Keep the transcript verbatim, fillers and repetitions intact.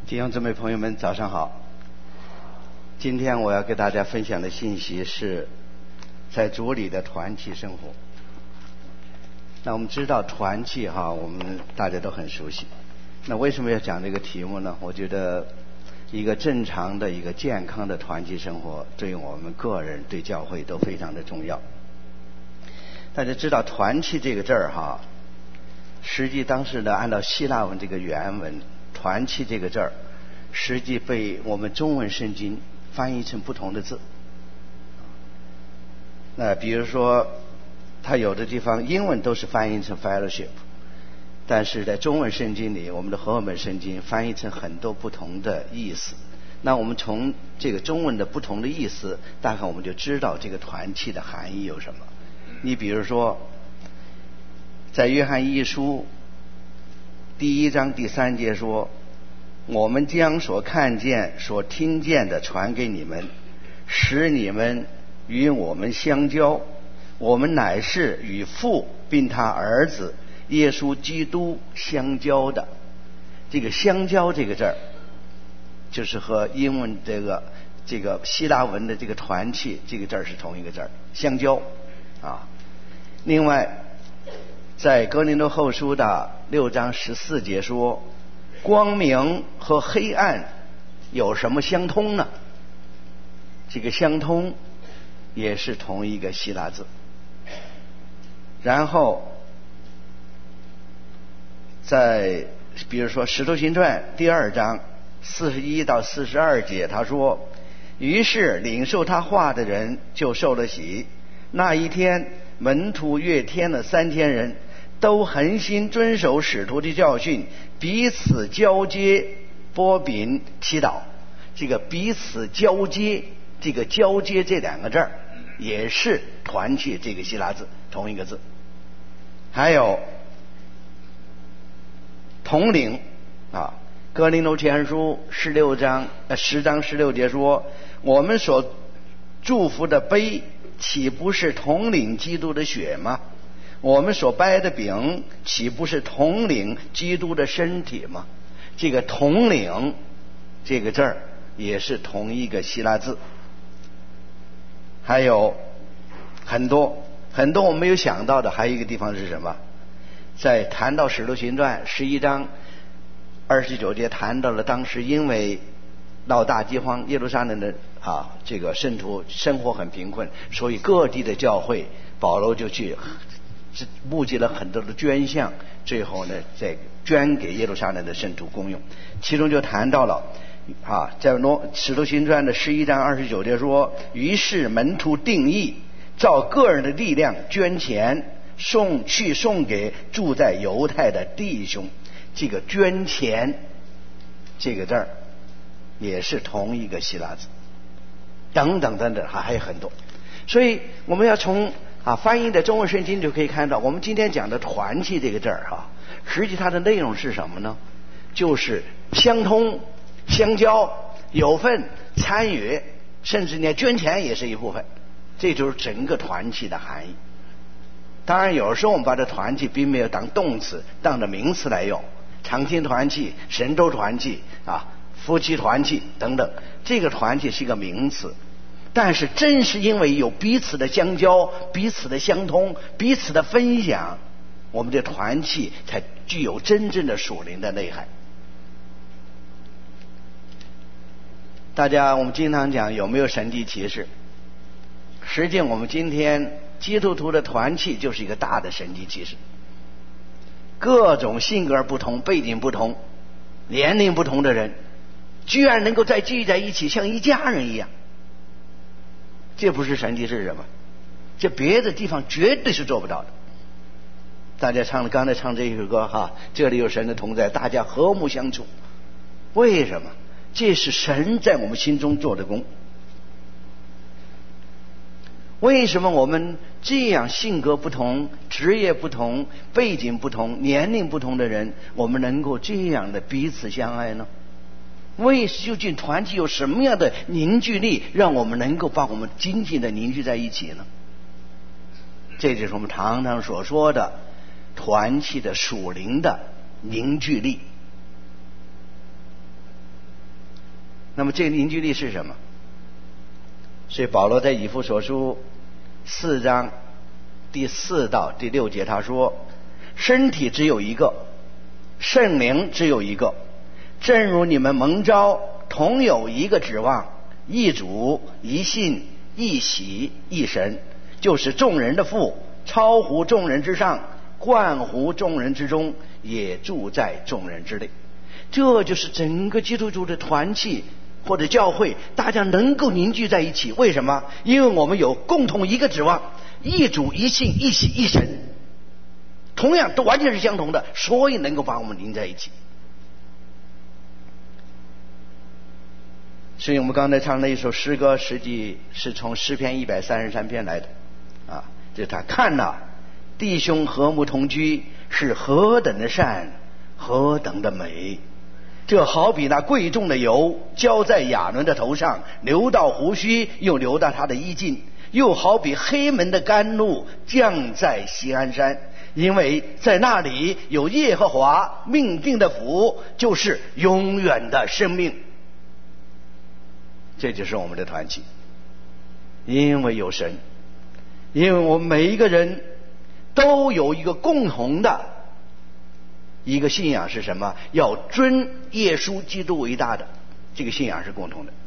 弟兄姊妹朋友们早上好。今天我要给大家分享的信息是在主里的团契生活。那我们知道团契哈，我们大家都很熟悉。那为什么要讲这个题目呢？我觉得一个正常的一个健康的团契生活对我们个人对教会都非常的重要。大家知道团契这个字儿哈，实际当时呢按照希腊文这个原文，团契这个字儿实际被我们中文圣经翻译成不同的字。那比如说它有的地方英文都是翻译成 fellowship， 但是在中文圣经里，我们的和合本圣经翻译成很多不同的意思。那我们从这个中文的不同的意思，大概我们就知道这个团契的含义有什么。你比如说在约翰一书第一章第三节说，我们将所看见所听见的传给你们，使你们与我们相交，我们乃是与父并他儿子耶稣基督相交的。这个相交这个字儿就是和英文这个这个希腊文的这个团契这个字儿是同一个字儿，相交啊。另外在哥林多后书的六章十四节说，光明和黑暗有什么相通呢？这个相通也是同一个希腊字。然后在比如说使徒行传第二章四十一到四十二节，他说，于是领受他话的人就受了洗。那一天门徒约添了三千人，都恒心遵守使徒的教训，彼此交接擘饼祈祷。这个彼此交接，这个交接这两个字儿也是团契这个希腊字，同一个字。还有统领啊，哥林多前书十六章呃十章十六节说，我们所祝福的杯岂不是统领基督的血吗？我们所掰的饼岂不是统领基督的身体吗？这个统领这个字儿也是同一个希腊字。还有很多很多我们没有想到的，还有一个地方是什么？在谈到使徒行传十一章二十九节，谈到了当时因为闹大饥荒，耶路撒冷的啊这个圣徒生活很贫困，所以各地的教会保罗就去募集了很多的捐项，最后呢再捐给耶路撒冷的圣徒公用。其中就谈到了啊，在罗使徒行传的十一章二十九节说，于是门徒定义照个人的力量捐钱送去送给住在犹太的弟兄。这个捐钱这个字儿也是同一个希腊字，等等等等，还还有很多。所以我们要从啊翻译的中文圣经就可以看到，我们今天讲的团契这个字儿哈，实际它的内容是什么呢？就是相通、相交、有份、参与，甚至呢捐钱也是一部分。这就是整个团契的含义。当然有时候我们把这团契并没有当动词，当着名词来用，长青团契、神州团契啊、夫妻团契等等，这个团契是一个名词。但是正是因为有彼此的相交、彼此的相通、彼此的分享，我们的团契才具有真正的属灵的内涵。大家我们经常讲有没有神迹奇事，实际我们今天基督徒的团契就是一个大的神迹奇事。各种性格不同、背景不同、年龄不同的人，居然能够再聚在一起，像一家人一样。这不是神迹是什么？这别的地方绝对是做不到的。大家唱的刚才唱这一首歌哈，这里有神的同在，大家和睦相处。为什么？这是神在我们心中做的工。为什么我们这样性格不同、职业不同、背景不同、年龄不同的人，我们能够这样的彼此相爱呢？为究竟团体有什么样的凝聚力，让我们能够把我们紧紧的凝聚在一起呢？这就是我们常常所说的团体的属灵的凝聚力。 那么这个凝聚力是什么？所以保罗在以弗所书四章第四到第六节他说，身体只有一个，圣灵只有一个，正如你们蒙召同有一个指望，一主一信一喜一神，就是众人的父，超乎众人之上，冠乎众人之中，也住在众人之内。这就是整个基督徒的团契或者教会，大家能够凝聚在一起。为什么？因为我们有共同一个指望，一主一信一喜一神，同样都完全是相同的，所以能够把我们凝在一起。所以我们刚才唱的一首诗歌，实际是从诗篇一百三十三篇来的啊。就是他看哪，弟兄和睦同居，是何等的善，何等的美。这好比那贵重的油浇在亚伦的头上，流到胡须，又流到他的衣襟，又好比黑门的甘露降在锡安山，因为在那里有耶和华命定的福，就是永远的生命。这就是我们的团契，因为有神，因为我们每一个人都有一个共同的一个信仰是什么？要尊耶稣基督为大的，这个信仰是共同的。